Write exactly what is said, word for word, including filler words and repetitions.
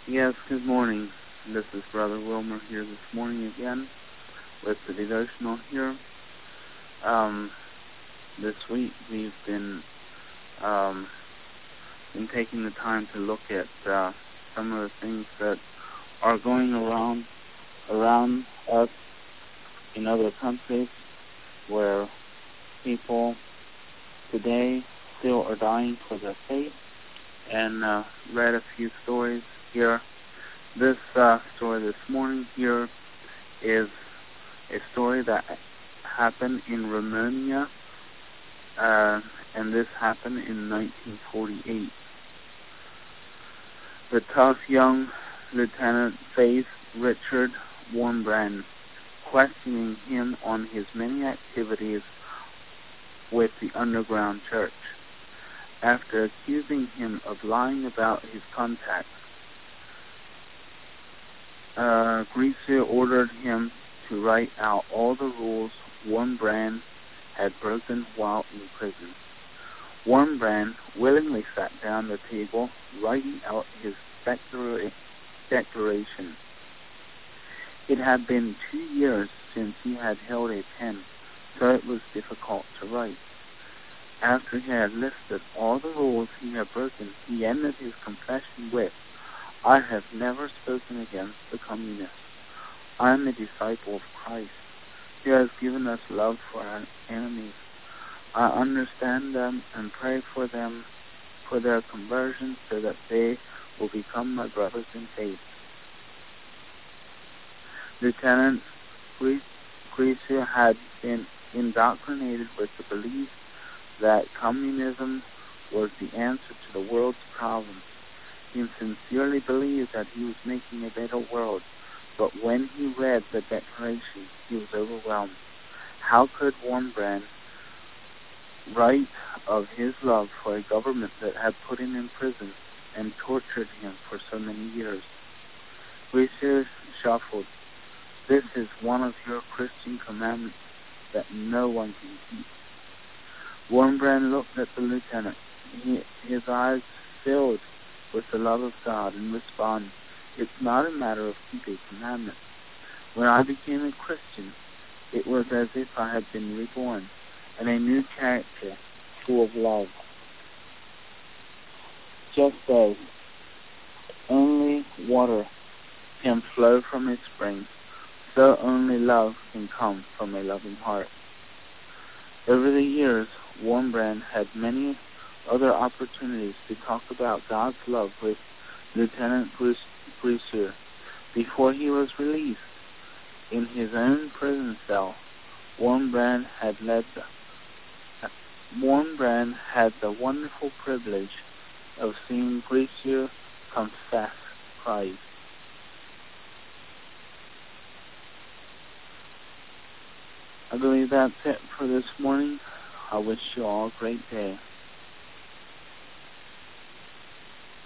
Yes, good morning. This is Brother Wilmer here this morning again with the devotional here. Um, this week we've been um, been taking the time to look at uh, some of the things that are going around around us in other countries where people today still are dying for their faith, and uh, read a few stories here. This uh, story this morning here is a story that happened in Romania, uh, and this happened in nineteen forty-eight. The tough young lieutenant faced Richard Wurmbrand, questioning him on his many activities with the underground church. After accusing him of lying about his contacts, uh, Greaser ordered him to write out all the rules Wurmbrand had broken while in prison. Wurmbrand willingly sat down at the table, writing out his declara- declaration. It had been two years since he had held a pen, so it was difficult to write. After he had listed all the rules he had broken, he ended his confession with, "I have never spoken against the communists. I am a disciple of Christ. He has given us love for our enemies. I understand them and pray for them, for their conversion, so that they will become my brothers in faith." Lieutenant Greaser had been indoctrinated with the belief that communism was the answer to the world's problems. He sincerely believed that he was making a better world, but when he read the declaration, he was overwhelmed. How could Wurmbrand write of his love for a government that had put him in prison and tortured him for so many years? Greaser shuffled. "This is one of your Christian commandments that no one can keep." Wurmbrand looked at the lieutenant. He, his eyes filled with the love of God, and responded, "It's not a matter of keeping commandments. When I became a Christian, it was as if I had been reborn, and a new character full of love. Just as only water can flow from a spring, so only love can come from a loving heart." Over the years, Wurmbrand had many other opportunities to talk about God's love with Lieutenant Greaser. Before he was released in his own prison cell, Wurmbrand had led the, Wurmbrand had the wonderful privilege of seeing Greaser confess Christ. I believe that's it for this morning. I wish you all a great day.